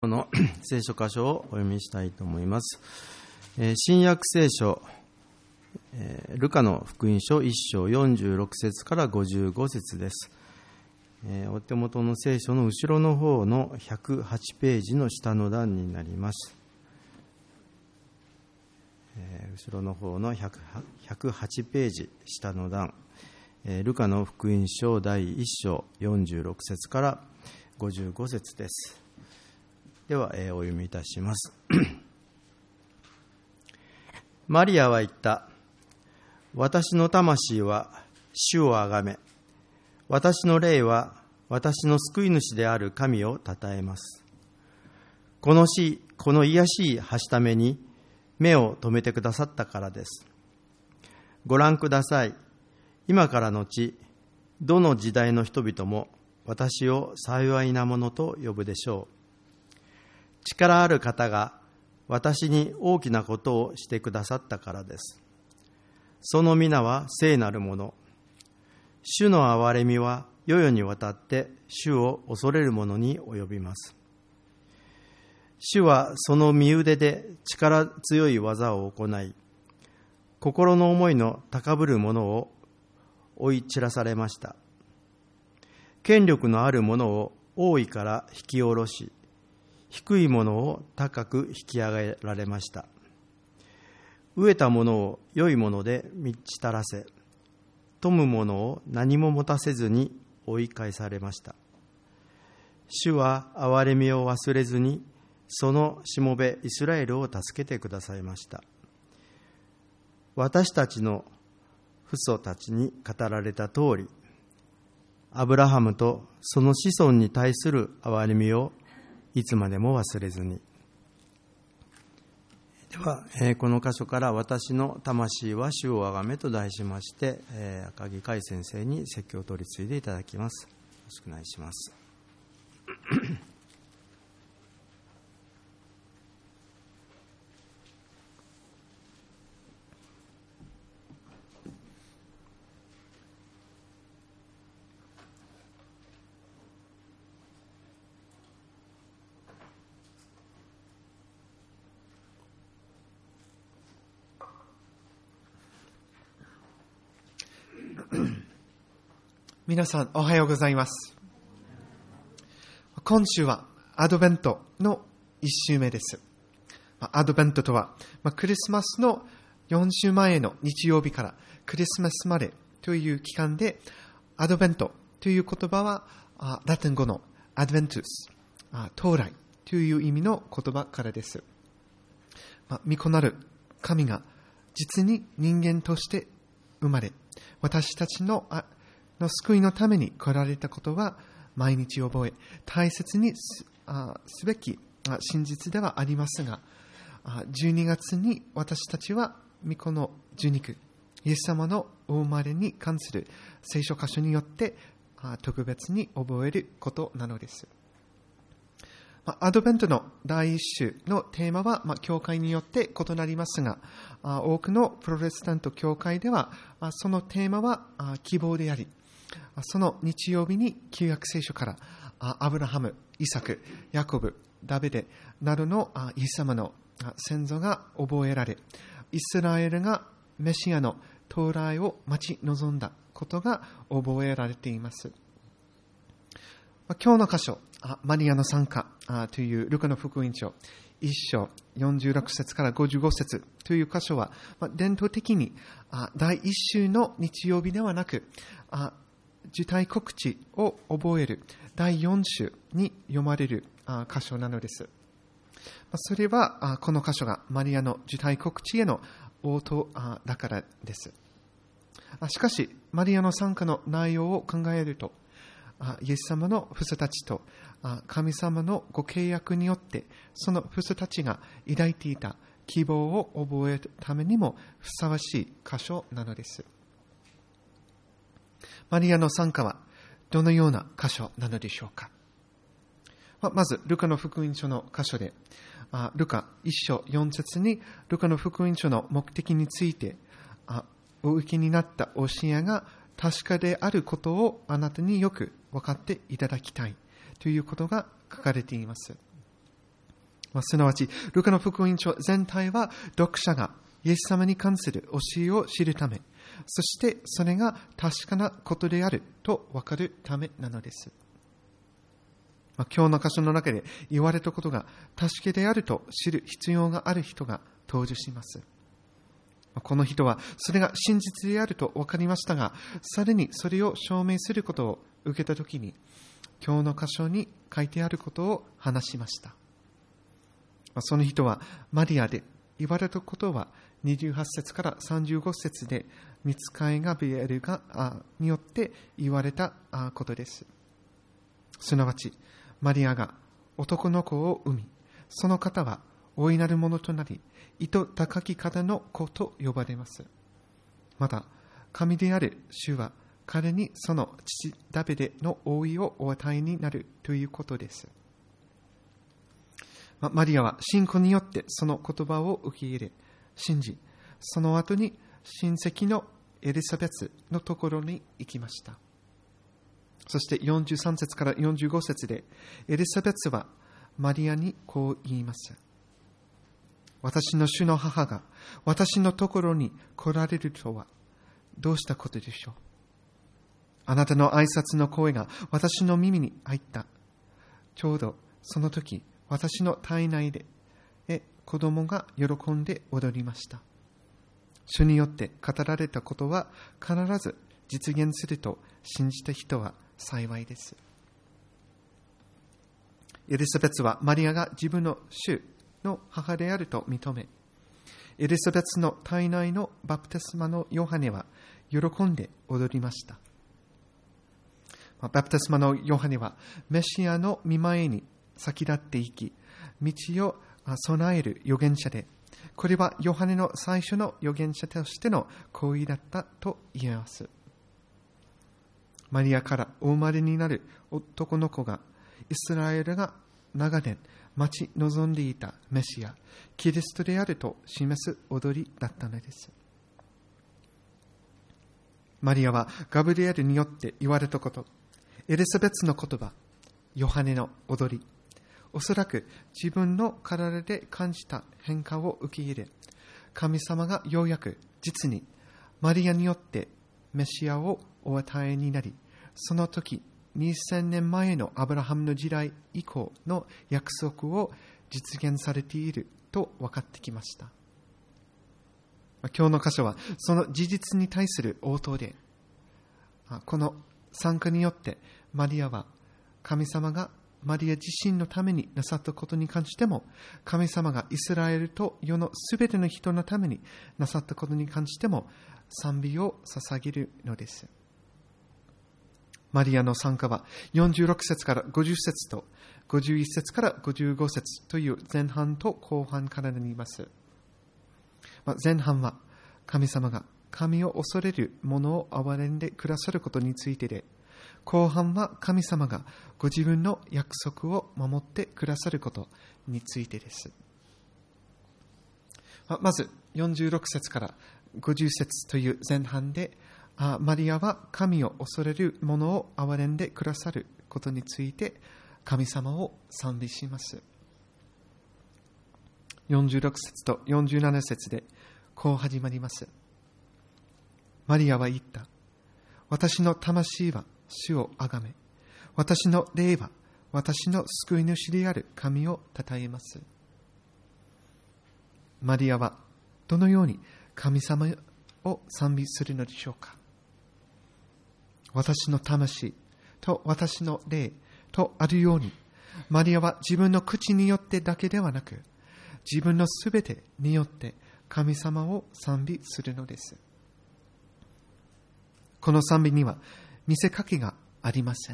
この聖書箇所をお読みしたいと思います。新約聖書、ルカの福音書1章46節から55節です。お手元の聖書の後ろの方の108ページの下の段になります。後ろの方の108ページ下の段、ルカの福音書第1章46節から55節です。では、お読みいたします。マリアは言った。私の魂は主をあがめ、私の霊は私の救い主である神をたたえます。この癒しいはしために目を留めてくださったからです。ご覧ください。今からのち、どの時代の人々も私を幸いなものと呼ぶでしょう。力ある方が私に大きなことをしてくださったからです。その皆は聖なるもの。主の憐れみは世々にわたって主を恐れる者に及びます。主はその身腕で力強い技を行い、心の思いの高ぶる者を追い散らされました。権力のある者を王位から引き下ろし、低いものを高く引き上げられました。飢えたものを良いもので満ち足らせ、富むものを何も持たせずに追い返されました。主は憐れみを忘れずに、そのしもべイスラエルを助けてくださいました。私たちの父祖たちに語られた通り、アブラハムとその子孫に対する憐れみをいつまでも忘れずに。では、この箇所から私の魂は主をあがめと題しまして、赤木海先生に説教を取り次いでいただきます。よろしくお願いします。 皆さんおはようございます。今週はアドベントの1週目です。アドベントとは、クリスマスの4週前の日曜日からクリスマスまでという期間で、アドベントという言葉はラテン語のアドベントゥス、到来という意味の言葉からです。御子なる神が実に人間として生まれ、私たちの救いのために来られたことは毎日覚え、大切にすべき真実ではありますが、12月に私たちは御子の受肉、イエス様のお生まれに関する聖書箇所によって特別に覚えることなのです。アドベントの第一週のテーマは、教会によって異なりますが、多くのプロテスタント教会では、そのテーマは希望であり、その日曜日に旧約聖書からアブラハム、イサク、ヤコブ、ダビデなどのイエス様の先祖が覚えられ、イスラエルがメシアの到来を待ち望んだことが覚えられています。今日の箇所、マリアの参加というルカの福音書1章46節から55節という箇所は、伝統的に第1週の日曜日ではなく、受胎告知を覚える第4週に読まれる箇所なのです。それはこの箇所がマリアの受胎告知への応答だからです。しかしマリアの参加の内容を考えると、イエス様の父祖たちと神様のご契約によってその父祖たちが抱いていた希望を覚えるためにもふさわしい箇所なのです。マリアの参加はどのような箇所なのでしょうか。まずルカの福音書の箇所で、ルカ1章4節にルカの福音書の目的についてお受けになった教えが確かであることをあなたによく分かっていただきたいということが書かれています。 すなわち、ルカの福音書全体は読者がイエス様に関する教えを知るため、そしてそれが確かなことであると分かるためなのです。今日の箇所の中で言われたことが確かであると知る必要がある人が登場します。この人はそれが真実であると分かりましたが、さらにそれを証明することを受けたときに、今日の箇所に書いてあることを話しました。その人はマリアで、言われたことは28節から35節で、御使いガブリエルによって言われたことです。すなわち、マリアが男の子を産み、その方は大いなるものとなり、意図高き方の子と呼ばれます。また、神である主は彼にその父ダビデの王位をお与えになるということです。マリアは信仰によってその言葉を受け入れ、信じ、その後に親戚のエリザベスのところに行きました。そして43節から45節で、エリザベスはマリアにこう言います。私の主の母が私のところに来られるとはどうしたことでしょう。あなたの挨拶の声が私の耳に入った。ちょうどその時、私の体内で子供が喜んで踊りました。主によって語られたことは必ず実現すると信じた人は幸いです。エリザベスはマリアが自分の主の母であると認め、エリザベスの体内のバプテスマのヨハネは喜んで踊りました。バプテスマのヨハネはメシアの御前に先立っていき、道を備える預言者で、これはヨハネの最初の預言者としての行為だったと言えます。マリアからお生まれになる男の子が、イスラエルが長年待ち望んでいたメシア、キリストであると示す踊りだったのです。マリアはガブリエルによって言われたこと、エリザベスの言葉、ヨハネの踊り、おそらく自分の体で感じた変化を受け入れ、神様がようやく実にマリアによってメシアをお与えになり、その時2000年前のアブラハムの時代以降の約束を実現されていると分かってきました。今日の箇所はその事実に対する応答で、この参加によってマリアは神様がマリア自身のためになさったことに関しても、神様がイスラエルと世のすべての人のためになさったことに関しても賛美を捧げるのです。マリアの参加は46節から50節と51節から55節という前半と後半からなります。前半は神様が神を恐れる者を憐れんでくださることについてで、後半は神様がご自分の約束を守ってくださることについてです。まず46節から50節という前半で、マリアは神を恐れる者を憐れんでくださることについて神様を賛美します。46節と47節でこう始まります。マリアは言った。私の魂は主をあがめ、私の霊は私の救い主である神をたたえます。マリアはどのように神様を賛美するのでしょうか。私の魂と私の霊とあるように、マリアは自分の口によってだけではなく、自分のすべてによって神様を賛美するのです。この賛美には見せかけがありません。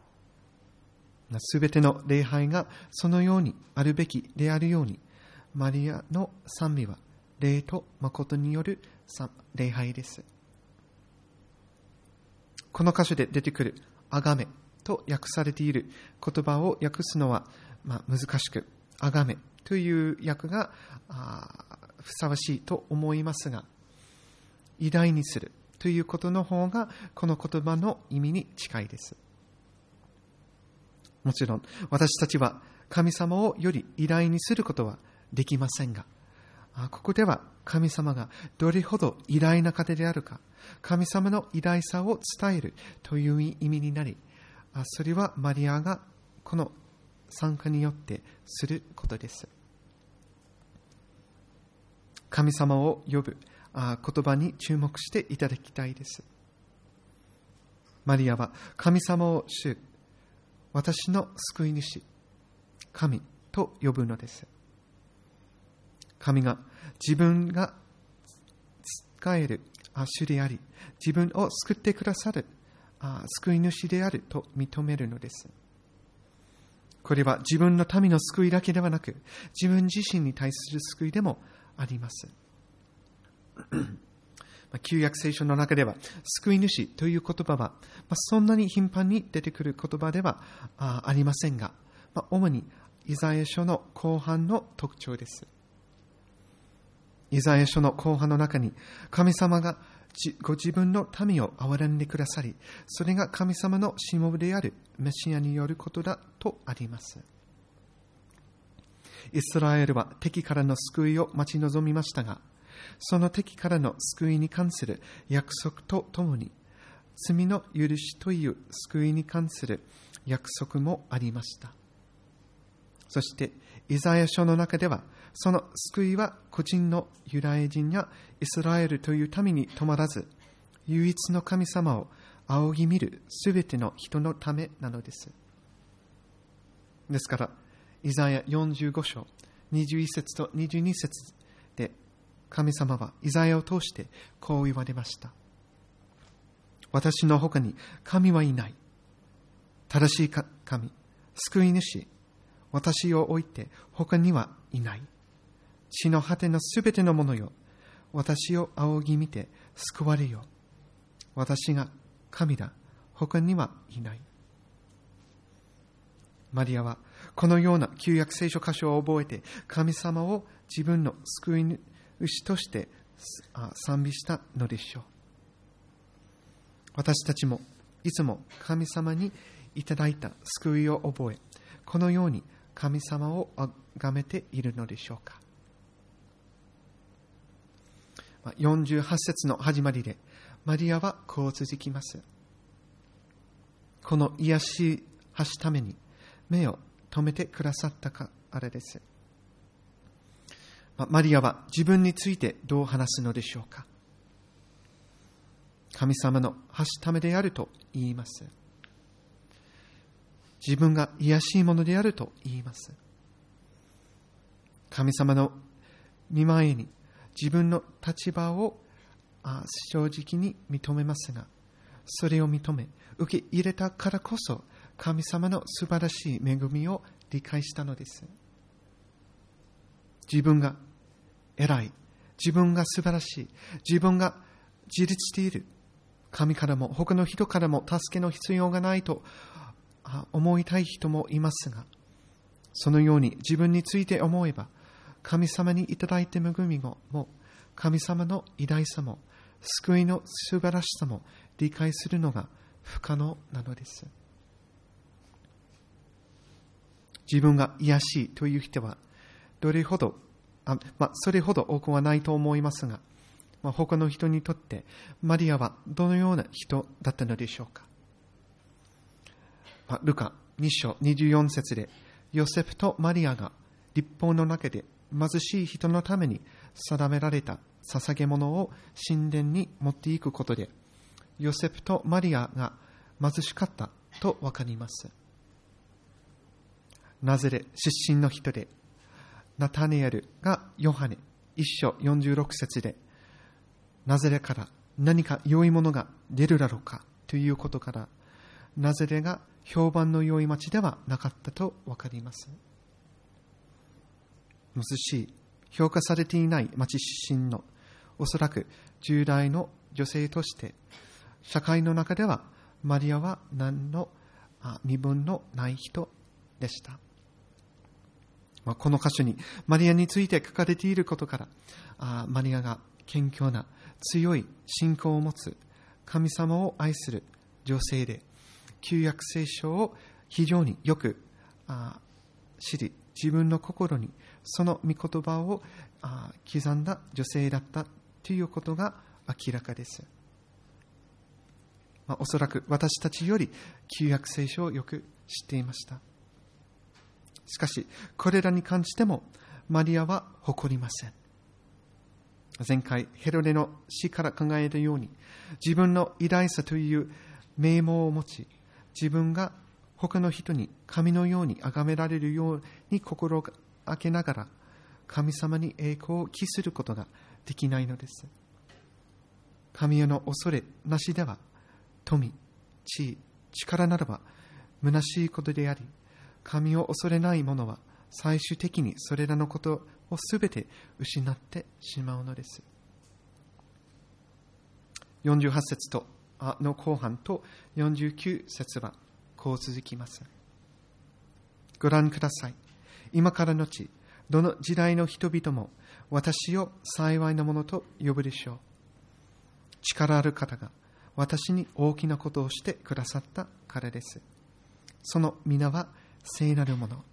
すべての礼拝がそのようにあるべきであるように、マリアの賛美は霊と誠による礼拝です。この箇所で出てくるあがめと訳されている言葉を訳すのは難しく、あがめという訳がふさわしいと思いますが、偉大にするということの方がこの言葉の意味に近いです。もちろん私たちは神様をより偉大にすることはできませんが、ここでは神様がどれほど偉大な方であるか、神様の偉大さを伝えるという意味になり、それはマリアがこの参加によってすることです。神様を呼ぶ言葉に注目していただきたいです。マリアは神様を主、私の救い主、神と呼ぶのです。神が自分が使える主であり、自分を救ってくださる救い主であると認めるのです。これは自分の民の救いだけではなく、自分自身に対する救いでもあります。旧約聖書の中では救い主という言葉はそんなに頻繁に出てくる言葉ではありませんが、主にイザヤ書の後半の特徴です。イザヤ書の後半の中に神様がご自分の民を憐れんでくださり、それが神様のしもべであるメシアによることだとあります。イスラエルは敵からの救いを待ち望みましたが、その敵からの救いに関する約束とともに、罪の許しという救いに関する約束もありました。そしてイザヤ書の中では、その救いは個人のユダヤ人やイスラエルという民に止まらず、唯一の神様を仰ぎ見るすべての人のためなのです。ですから、イザヤ45章21節と22節で、神様はイザヤを通してこう言われました。私の他に神はいない。正しい神、救い主、私を置いて他にはいない。地の果てのすべてのものよ、私を仰ぎ見て救われよ。私が神だ、他にはいない。マリアはこのような旧約聖書箇所を覚えて、神様を自分の救い主として賛美したのでしょう。私たちもいつも神様にいただいた救いを覚え、このように神様を崇めているのでしょうか。48節の始まりでマリアはこう続きます。この癒しはすために目を留めてくださったからです。マリアは自分についてどう話すのでしょうか。神様のはすためであると言います。自分が癒しいものであると言います。神様の御前に自分の立場を正直に認めますが、それを認め受け入れたからこそ神様の素晴らしい恵みを理解したのです。自分が偉い、自分が素晴らしい、自分が自立している、神からも他の人からも助けの必要がないと思いたい人もいますが、そのように自分について思えば、神様にいただいた恵みも神様の偉大さも救いの素晴らしさも理解するのが不可能なのです。自分が癒しいという人はどれほどそれほど多くはないと思いますが、他の人にとってマリアはどのような人だったのでしょうか。ルカ2章24節で、ヨセフとマリアが律法の中で貧しい人のために定められた捧げ物を神殿に持っていくことで、ヨセフとマリアが貧しかったとわかります。ナザレ出身の人で、ナタネエルがヨハネ1章46節で、ナザレから何か良いものが出るだろうかということから、ナザレが評判の良い町ではなかったとわかります。貧しい、評価されていない町出身の、おそらく10代の女性として、社会の中ではマリアは何の身分のない人でした。この箇所にマリアについて書かれていることから、マリアが謙虚な強い信仰を持つ神様を愛する女性で、旧約聖書を非常によく知り、自分の心にその御言葉を刻んだ女性だったということが明らかです。おそらく私たちより旧約聖書をよく知っていました。しかし、これらに関してもマリアは誇りません。前回、ヘロデの死から考えたように、自分の偉大さという名簿を持ち、自分が他の人に神のように崇められるように心を開けながら、神様に栄光を期することができないのです。神への恐れなしでは、富、地位、力ならば虚しいことであり、神を恐れない者は最終的にそれらのことをすべて失ってしまうのです。48節の後半と49節はこう続きます。ご覧ください。今からのち、どの時代の人々も私を幸いなものと呼ぶでしょう。力ある方が私に大きなことをしてくださったからです。その皆は聖なるもの。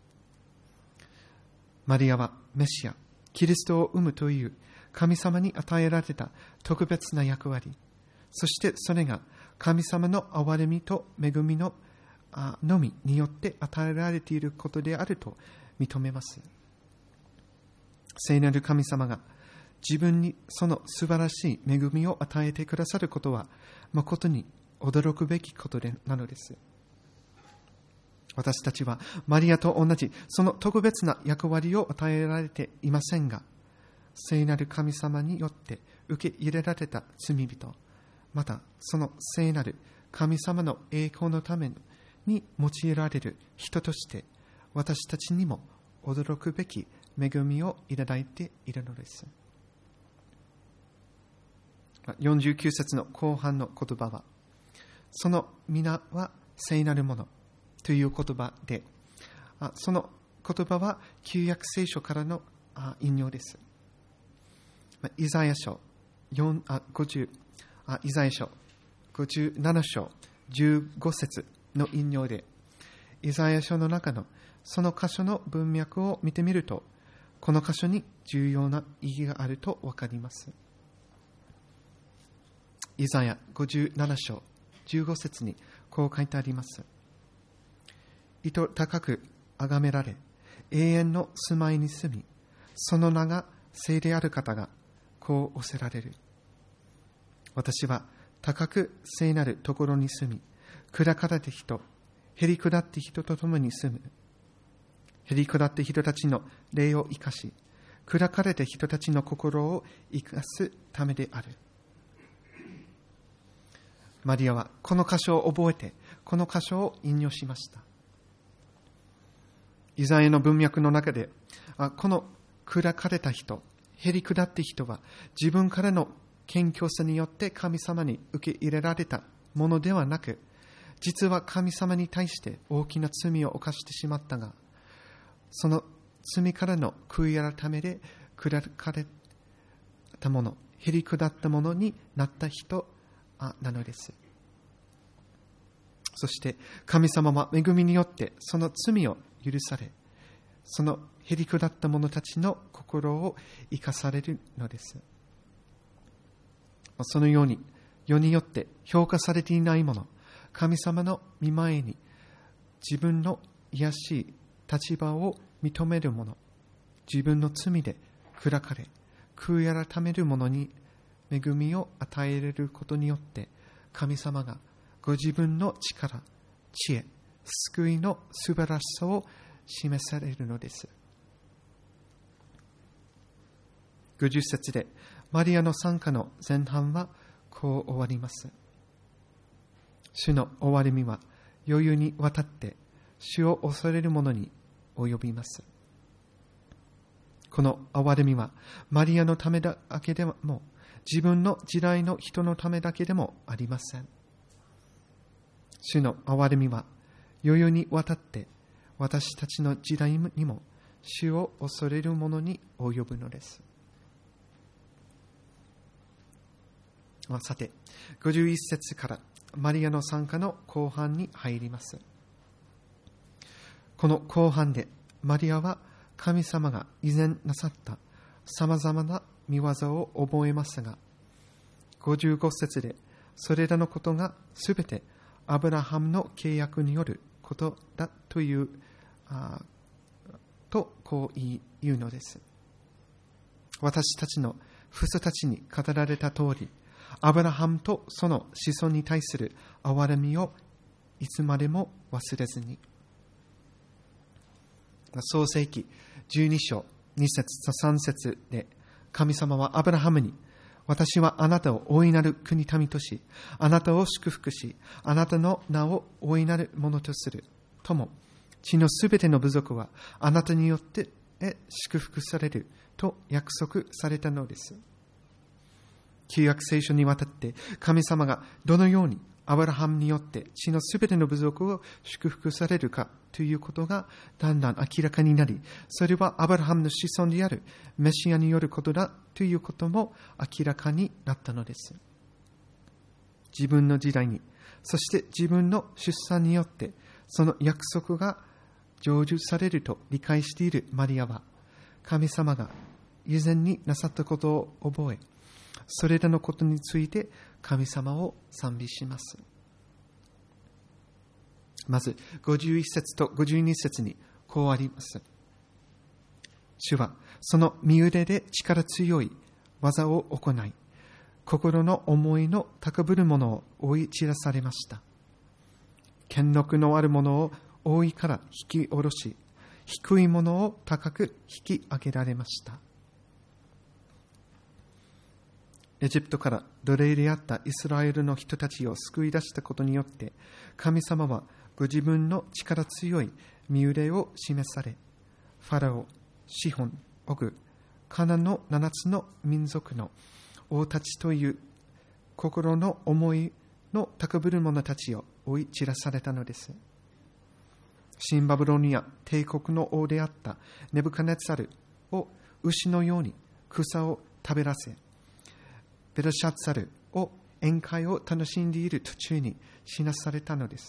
マリアはメシア、キリストを生むという神様に与えられた特別な役割、そしてそれが神様の憐れみと恵みのみによって与えられていることであると認めます。聖なる神様が自分にその素晴らしい恵みを与えてくださることは誠に驚くべきことなのです。私たちはマリアと同じその特別な役割を与えられていませんが、聖なる神様によって受け入れられた罪人、またその聖なる神様の栄光のために用いられる人として私たちにも驚くべき恵みをいただいているのです。49節の後半の言葉は、その皆は聖なるものという言葉で、その言葉は旧約聖書からの引用です。イザヤ書57章15節の引用で、イザヤ書の中のその箇所の文脈を見てみると、この箇所に重要な意義があると分かります。イザヤ57章15節にこう書いてあります。意図高く崇められ、永遠の住まいに住み、その名が聖である方がこう仰せられる。私は高く聖なるところに住み、砕かれた人、へり下って人と共に住む。へり下って人たちの霊を生かし、砕かれた人たちの心を生かすためである。マリアはこの箇所を覚えて、この箇所を引用しました。イザヤの文脈の中で、この砕かれた人、へり下って人は自分からの謙虚さによって神様に受け入れられたものではなく、実は神様に対して大きな罪を犯してしまったが、その罪からの悔い改めで砕かれたもの、へり下ったものになった人なのです。そして神様は恵みによってその罪を許され、そのへり下った者たちの心を生かされるのです。そのように世によって評価されていないもの、神様の御前に自分の卑しい立場を認める者、自分の罪で砕かれ悔い改める者に恵みを与えられることによって、神様がご自分の力、知恵、救いの素晴らしさを示されるのです。50節でマリアの賛歌の前半はこう終わります。主の憐れみは余裕にわたって主を恐れる者に及びます。この憐れみはマリアのためだけでも、自分の時代の人のためだけでもありません。主の憐れみは余裕にわたって私たちの時代にも主を恐れる者に及ぶのです。さて、51節からマリアの賛歌の後半に入ります。 この後半でマリアは神様が以前なさったさまざまな見業を覚えますが、55節でそれらのことがすべてアブラハムの契約によることだというこう言うのです。私たちの父祖たちに語られた通り、アブラハムとその子孫に対する憐れみをいつまでも忘れずに。創世記12章2節と3節で、神様はアブラハムに、私はあなたを大いなる国民とし、あなたを祝福し、あなたの名を大いなるものとするとも、地のすべての部族はあなたによって祝福されると約束されたのです。旧約聖書にわたって神様がどのようにアブラハムによって地のすべての部族を祝福されるかということがだんだん明らかになり、それはアブラハムの子孫であるメシアによることだということも明らかになったのです。自分の時代に、そして自分の出産によってその約束が成就されると理解しているマリアは、神様が以前になさったことを覚え、それらのことについて神様を賛美します。まず51節と52節にこうあります。主はその身腕で力強い技を行い、心の思いの高ぶる者を追い散らされました。権力のある者を覆いから引き下ろし、低い者を高く引き上げられました。エジプトから奴隷であったイスラエルの人たちを救い出したことによって、神様はご自分の力強い身腕を示され、ファラオ、シホン、オグ、カナンの7つの民族の王たちという心の思いの高ぶる者たちを追い散らされたのです。新バブロニア帝国の王であったネブカネツァルを牛のように草を食べらせ、ベルシャッツァルを宴会を楽しんでいる途中に死なされたのです。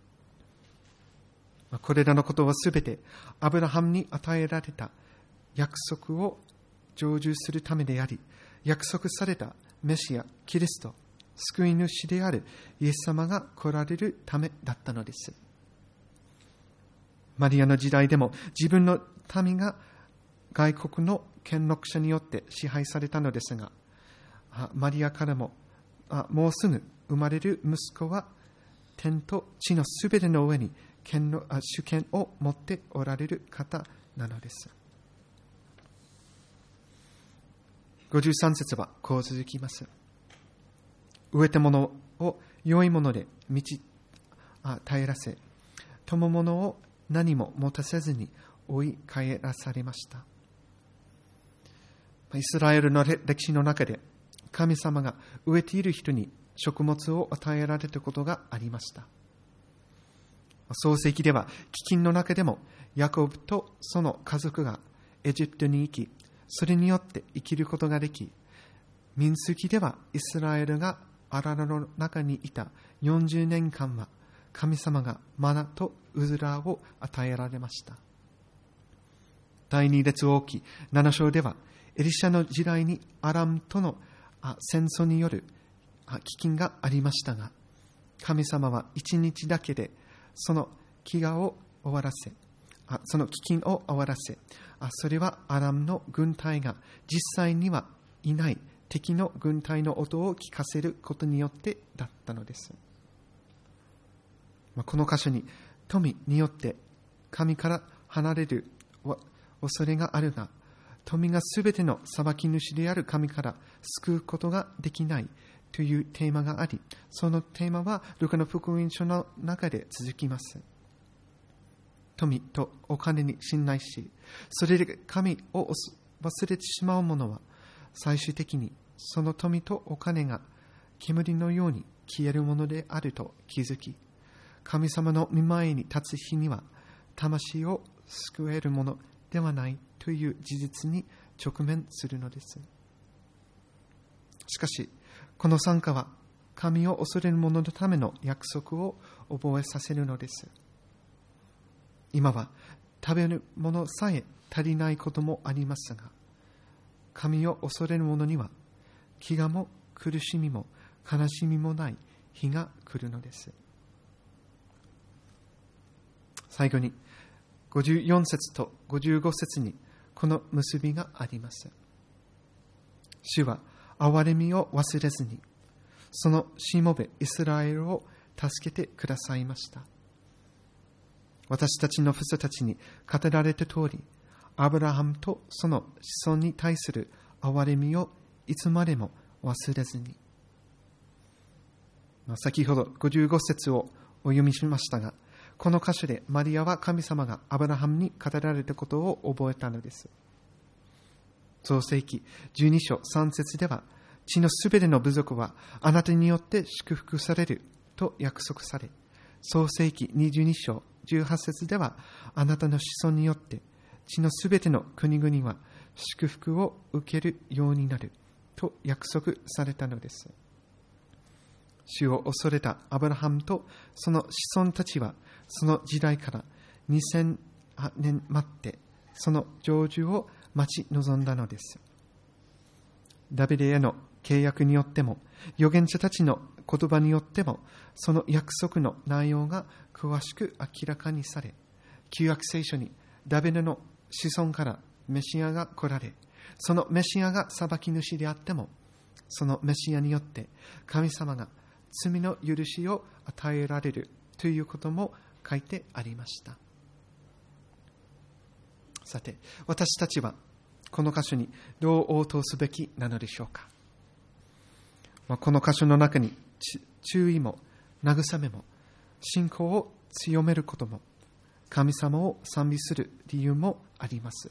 これらのことはすべてアブラハムに与えられた約束を成就するためであり、約束されたメシア、キリスト、救い主であるイエス様が来られるためだったのです。マリアの時代でも自分の民が外国の権力者によって支配されたのですが、マリアからももうすぐ生まれる息子は天と地のすべての上に主権を持っておられる方なのです。53節はこう続きます。飢えたものを良いもので耐えらせ、富むものを何も持たせずに追い返らされました。イスラエルの歴史の中で神様が飢えている人に食物を与えられたことがありました。創世記では飢饉の中でもヤコブとその家族がエジプトに行き、それによって生きることができ、民数記ではイスラエルが荒野の中にいた40年間は神様がマナとウズラを与えられました。第二列王記7章ではエリシャの時代にアラムとの戦争による飢饉がありましたが、神様は1日だけでその飢餓を終わらせ、その飢饉を終わらせ、それはアラムの軍隊が実際にはいない敵の軍隊の音を聞かせることによってだったのです。この箇所に富によって神から離れる恐れがあるが、富がすべての裁き主である神から救うことができないというテーマがあり、そのテーマはルカの福音書の中で続きます。富とお金に信頼し、それで神を忘れてしまう者は最終的にその富とお金が煙のように消えるものであると気づき、神様の御前に立つ日には魂を救えるものではないという事実に直面するのです。しかしこの賛歌は神を恐れる者のための約束を覚えさせるのです。 今は食べるものさえ足りないこともありますが、神を恐れる者には飢餓も苦しみも悲しみもない日が来るのです。最後に54節と55節にこの結びがあります。主は憐れみを忘れずに、そのしもべイスラエルを助けてくださいました。私たちの父祖たちに語られた通り、アブラハムとその子孫に対する憐れみをいつまでも忘れずに。先ほど55節をお読みしましたが、この箇所でマリアは神様がアブラハムに語られたことを覚えたのです。創世記12章3節では、地のすべての部族はあなたによって祝福されると約束され、創世記22章18節では、あなたの子孫によって地のすべての国々は祝福を受けるようになると約束されたのです。主を恐れたアブラハムとその子孫たちは、その時代から2000年待って、その成就を待ち望んだのです。ダビデへの契約によっても、預言者たちの言葉によっても、その約束の内容が詳しく明らかにされ、旧約聖書にダビデの子孫からメシアが来られ、そのメシアが裁き主であっても、そのメシアによって神様が罪の許しを与えられるということも書いてありました。さて、私たちはこの箇所にどう応答すべきなのでしょうか。この箇所の中に注意も慰めも信仰を強めることも神様を賛美する理由もあります。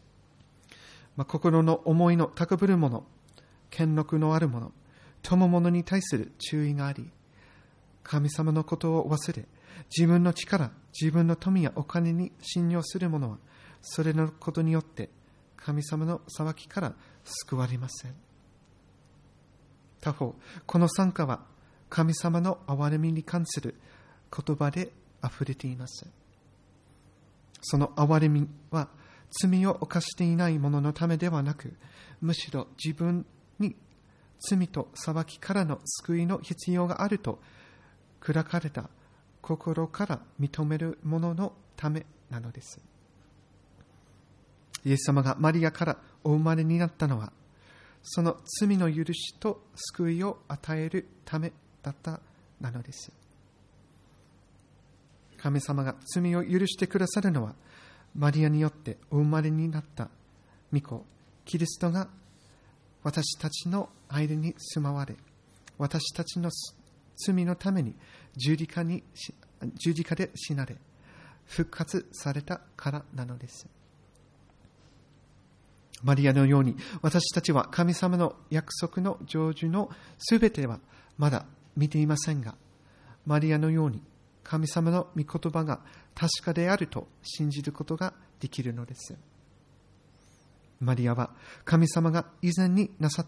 心の思いの高ぶる者、権力のある者、富む者に対する注意があり、神様のことを忘れ、自分の力、自分の富やお金に信用する者は、それのことによって神様の裁きから救われません。他方、この賛歌は神様の憐れみに関する言葉であふれています。その憐れみは罪を犯していない者のためではなく、むしろ自分に罪と裁きからの救いの必要があると砕かれた心から認める者のためなのです。イエス様がマリアからお生まれになったのは、その罪の許しと救いを与えるためだったなのです。神様が罪を許してくださるのは、マリアによってお生まれになった御子キリストが私たちの間に住まわれ、私たちの罪のために十字架で死なれ、復活されたからなのです。マリアのように私たちは神様の約束の成就のすべてはまだ見ていませんが、マリアのように神様の御言葉が確かであると信じることができるのです。マリアは神様が以前になさ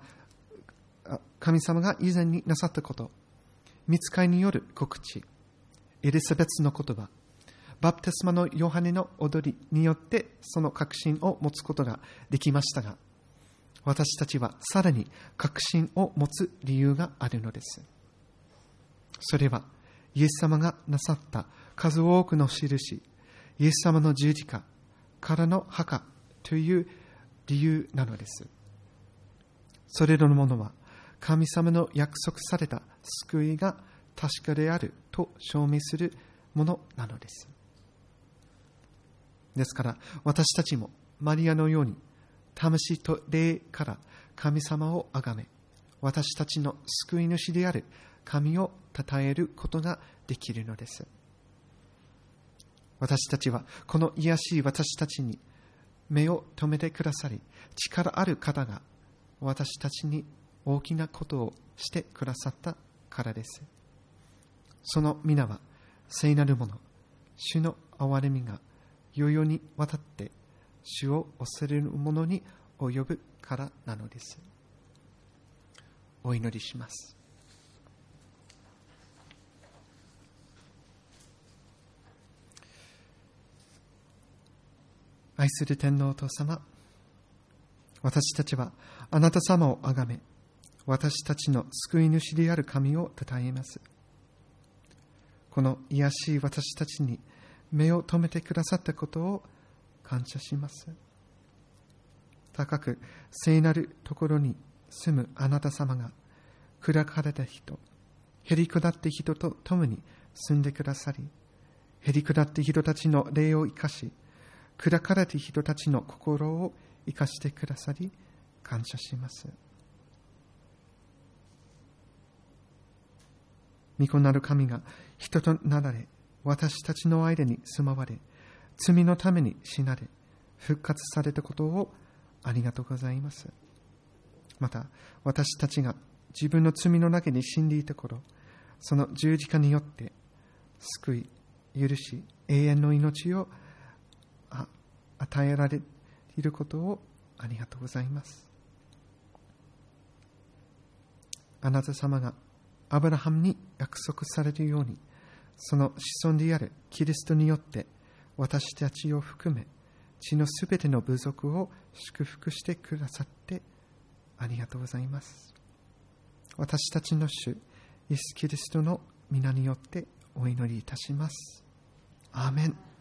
ったこと、御使いによる告知、エリザベスの言葉、バプテスマのヨハネの踊りによってその確信を持つことができましたが、私たちはさらに確信を持つ理由があるのです。それはイエス様がなさった数多くの印、イエス様の十字架からの墓という理由なのです。それらのものは神様の約束された救いが確かであると証明するものなのです。ですから私たちもマリアのように魂と霊から神様をあがめ、私たちの救い主である神を称えることができるのです。私たちはこの卑しい私たちに目を留めてくださり、力ある方が私たちに大きなことをしてくださったからです。その皆は聖なるもの、主の憐れみが世々にわたって主を恐れる者に及ぶからなのです。お祈りします。 愛する天皇お父様、私たちはあなた様をあがめ、私たちの救い主である神を称えます。この卑しい私たちに目を留めてくださったことを感謝します。高く聖なるところに住むあなた様が、砕かれた人、へり下って人と共に住んでくださり、へり下って人たちの霊を生かし、砕かれた人たちの心を生かしてくださり、感謝します。御子なる神が人となられ、私たちの間に住まわれ、罪のために死なれ、復活されたことをありがとうございます。また、私たちが自分の罪の中に死んでいた頃、その十字架によって救い、許し、永遠の命を与えられていることをありがとうございます。あなた様がアブラハムに約束されるように、その子孫であるキリストによって私たちを含め地のすべての部族を祝福してくださってありがとうございます。私たちの主イエスキリストの皆によってお祈りいたします。アーメン。